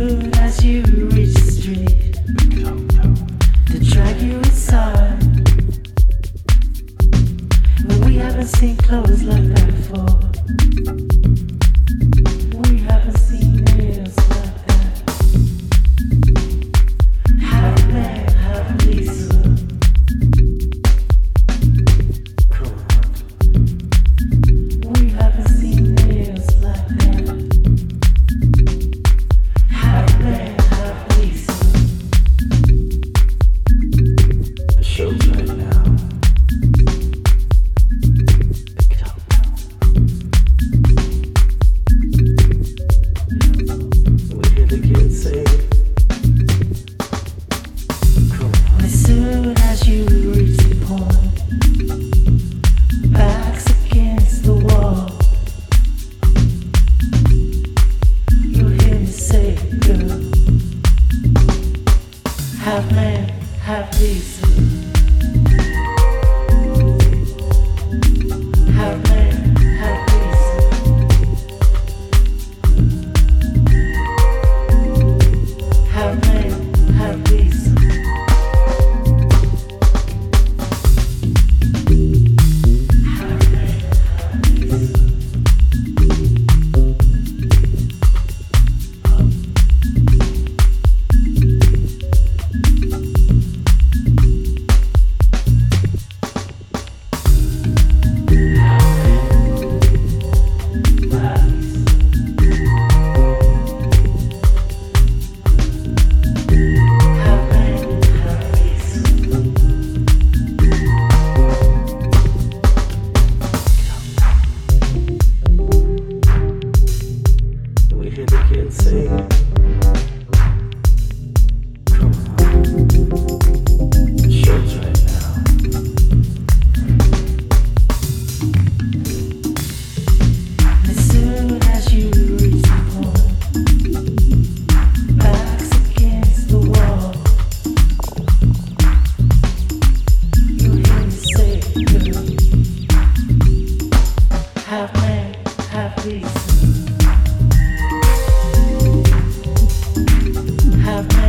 soon as you reach the street, to drag you inside. But we haven't seen clothes like that before. We haven't seen nails like that. Half man, half Lisa. We haven't seen nails like that. Half man, half Lisa. The show's right now. Pick it up now. We hear the kids say, come on. As soon as you reach the point, backs against the wall, you'll hear me say, girl, half man, half Lisa. Half man, half Lisa. Half man, half Lisa. Half man, half Lisa. We hear the kids say, come on, the show's right now. As soon as you reach the point, backs against the wall, you'll hear me say, girl, half man, half Lisa. Have